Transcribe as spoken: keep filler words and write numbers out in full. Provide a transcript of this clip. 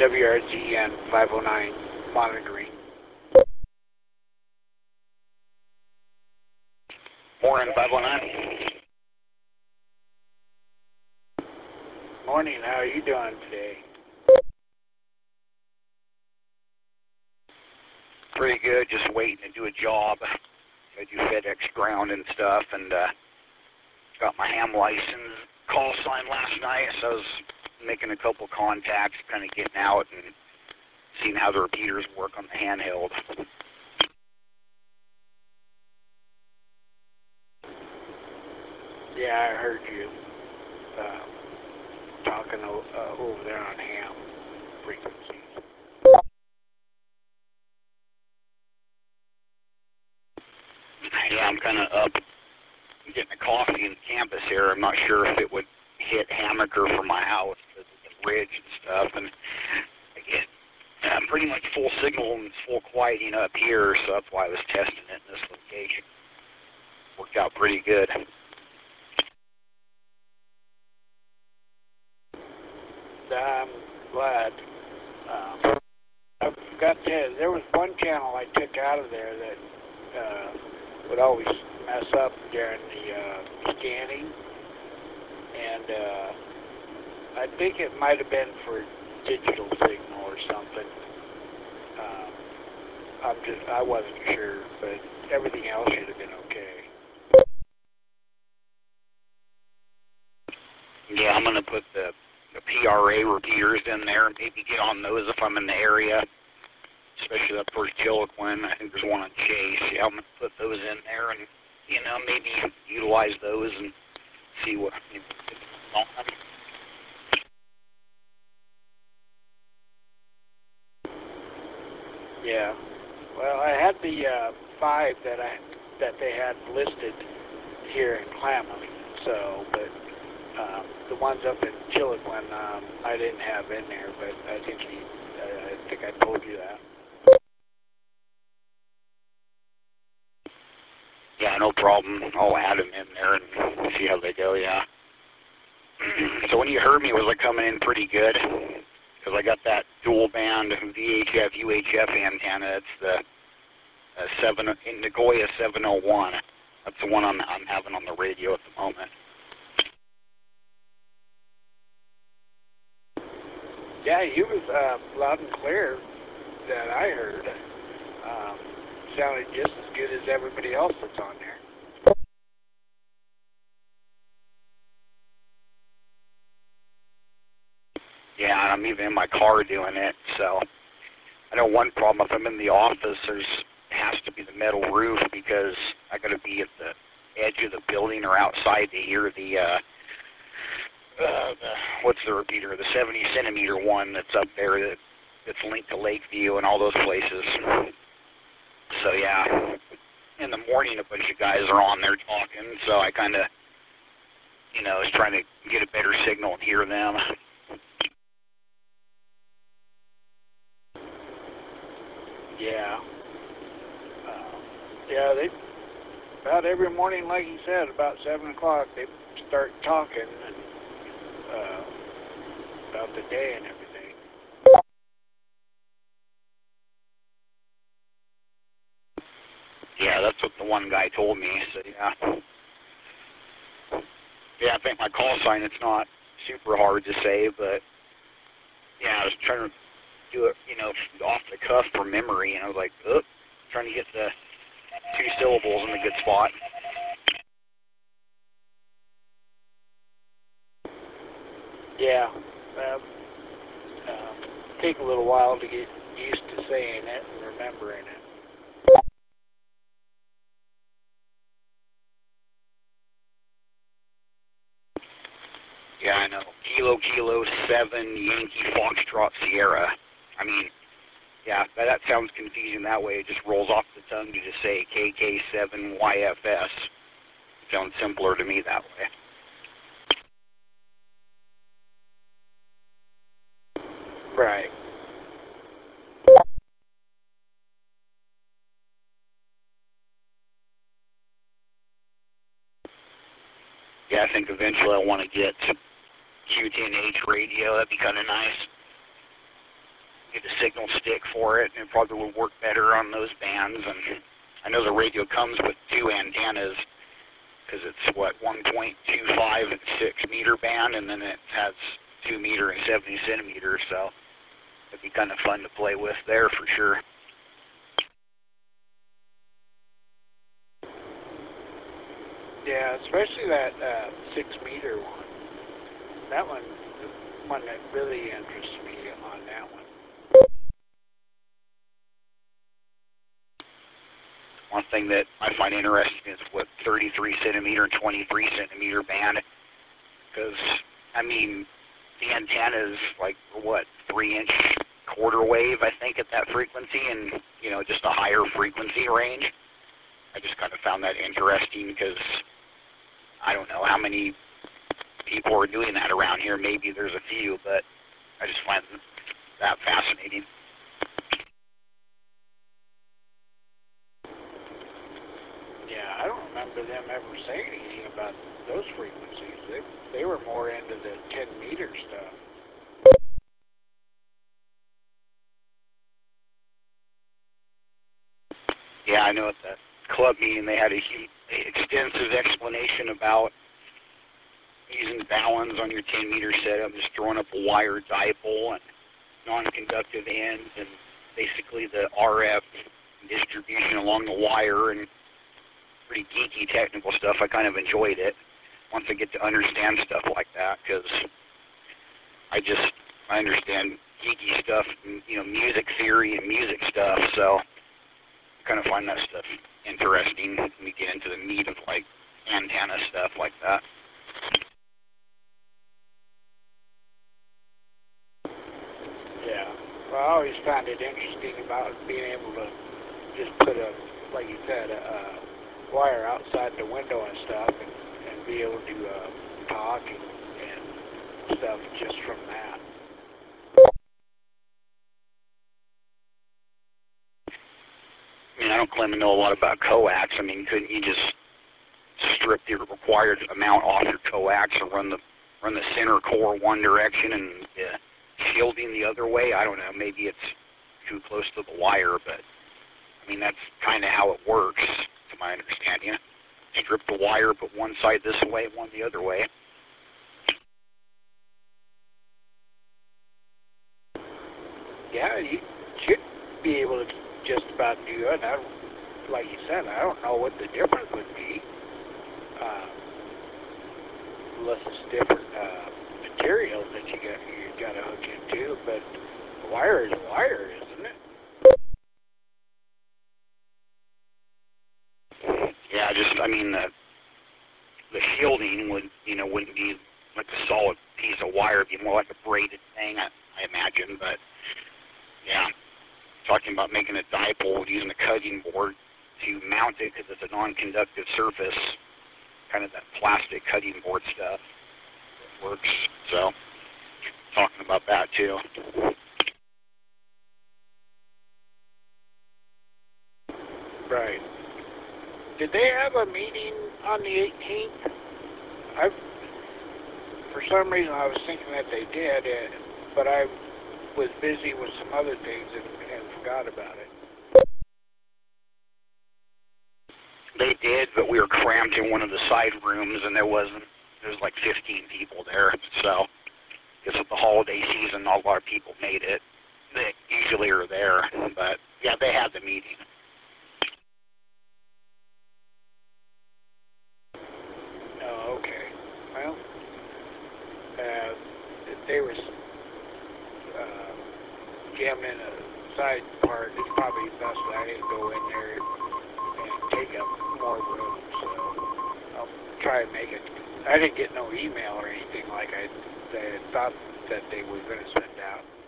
W R Z N five oh nine monitoring. Morning, five oh nine. Morning, how are you doing today? Pretty good, just waiting to do a job. I do FedEx ground and stuff, and uh, got my ham license call sign last night, so I was making a couple contacts, kind of getting out and seeing how the repeaters work on the handheld. Yeah, I heard you uh, talking o uh, over there on ham frequencies. Yeah, I'm kind of up getting a coffee in campus here. I'm not sure if it would hit Hammaker from my house because of the bridge and stuff, and I get uh, pretty much full signal and full quieting up here, so that's why I was testing it in this location. Worked out pretty good. I'm glad. Um, I've got to, there was one channel I took out of there that uh, would always mess up during the uh, scanning, and uh, I think it might have been for digital signal or something. Um, I'm just, I wasn't sure, but everything else should have been okay. Yeah, I'm gonna put the the P R A repeaters in there and maybe get on those if I'm in the area, especially up towards Chiloquin. I think there's one on Chase. Yeah, I'm going to put those in there and, you know, maybe utilize those and see what, you know, Yeah. Well, I had the uh, five that I that they had listed here in Klamath, so, but Um, the ones up in Chiloquin, um, I didn't have in there, but I think he, uh, I think I told you that. Yeah, no problem. I'll add them in there and see how they go, yeah. So when you heard me, was I coming in pretty good? Because I got that dual band V H F, U H F antenna. It's the uh, seven, Nagoya seven oh one. That's the one I'm, I'm having on the radio at the moment. Yeah, he was uh, loud and clear that I heard. Um, sounded just as good as everybody else that's on there. Yeah, I'm even in my car doing it, so I know one problem, if I'm in the office, there's has to be the metal roof because I got to be at the edge of the building or outside to hear the, uh, uh, the what's the repeater, the seventy centimeter one that's up there that, that's linked to Lakeview and all those places. So yeah, in the morning a bunch of guys are on there talking, so I kind of, you know, was trying to get a better signal and hear them. Yeah. Uh, yeah, they, about every morning, like you said, about seven o'clock, they start talking and, uh, about the day and everything. Yeah, that's what the one guy told me, so yeah. Yeah, I think my call sign, it's not super hard to say, but yeah, I was trying to do it, you know, off the cuff for memory, and I was like, oh, trying to get the two syllables in a good spot. Yeah, well, um, take a little while to get used to saying it and remembering it. Yeah, I know. Kilo, Kilo, seven, Yankee, Foxtrot, Sierra. I mean, yeah, that, that sounds confusing that way. It just rolls off the tongue to just say K K seven Y F S. It sounds simpler to me that way. Right. Yeah, I think eventually I want to get Q ten H radio. That'd be kind of nice. get a signal stick for it, and it probably would work better on those bands. And I know the radio comes with two antennas, because it's, what, one point two five and six meter band, and then it has two meter and seventy centimeters, so it'd be kind of fun to play with there for sure. Yeah, especially that uh, six meter one. That one, the one that really interests me on that one. One thing that I find interesting is what thirty-three centimeter and twenty-three centimeter band, because I mean the antenna is like what three inch quarter wave I think at that frequency, and you know just a higher frequency range. I just kind of found that interesting because I don't know how many people are doing that around here. Maybe there's a few, but I just find that fascinating. Yeah, I don't remember them ever saying anything about those frequencies. They they were more into the ten meter stuff. Yeah, I know at the club meeting they had a huge, extensive explanation about using ballons on your ten meter setup, just throwing up a wire dipole and non-conductive ends, and basically the R F distribution along the wire, and pretty geeky technical stuff. I kind of enjoyed it once I get to understand stuff like that, because I just, I understand geeky stuff, and, you know, music theory and music stuff, so I kind of find that stuff interesting when we get into the meat of, like, antenna stuff like that. Yeah. Well, I always found it interesting about being able to just put a, like you said, a, a wire outside the window and stuff, and, and be able to uh, talk and, and stuff just from that. I mean, I don't claim to know a lot about coax. I mean, couldn't you just strip the required amount off your coax or run the run the center core one direction and uh, shielding the other way? I don't know. Maybe it's too close to the wire, but I mean, that's kind of how it works, to my understanding. Strip the wire, put one side this way, one the other way. Yeah, you should be able to just about do it. I, like you said, I don't know what the difference would be, uh, unless it's different uh, materials that you got you got to hook into. But a wire is a wire, isn't it? Yeah, just I mean the the shielding would you know wouldn't be like a solid piece of wire. It'd be more like a braided thing, I, I imagine. But yeah, talking about making a dipole using a cutting board to mount it because it's a non-conductive surface, kind of that plastic cutting board stuff that works. So talking about that too. Right. Did they have a meeting on the eighteenth? I, for some reason, I was thinking that they did, uh, but I was busy with some other things and, and forgot about it. They did, but we were cramped in one of the side rooms, and there wasn't. There was like fifteen people there, so I guess with the holiday season, not a lot of people made it. They usually are there, but yeah, they had the meeting. Oh, okay. Well, uh, if they were uh, jamming in a side part, it's probably best that I didn't go in there and take up more room, so I'll try and make it. I didn't get no email or anything like I, I thought that they were going to send out.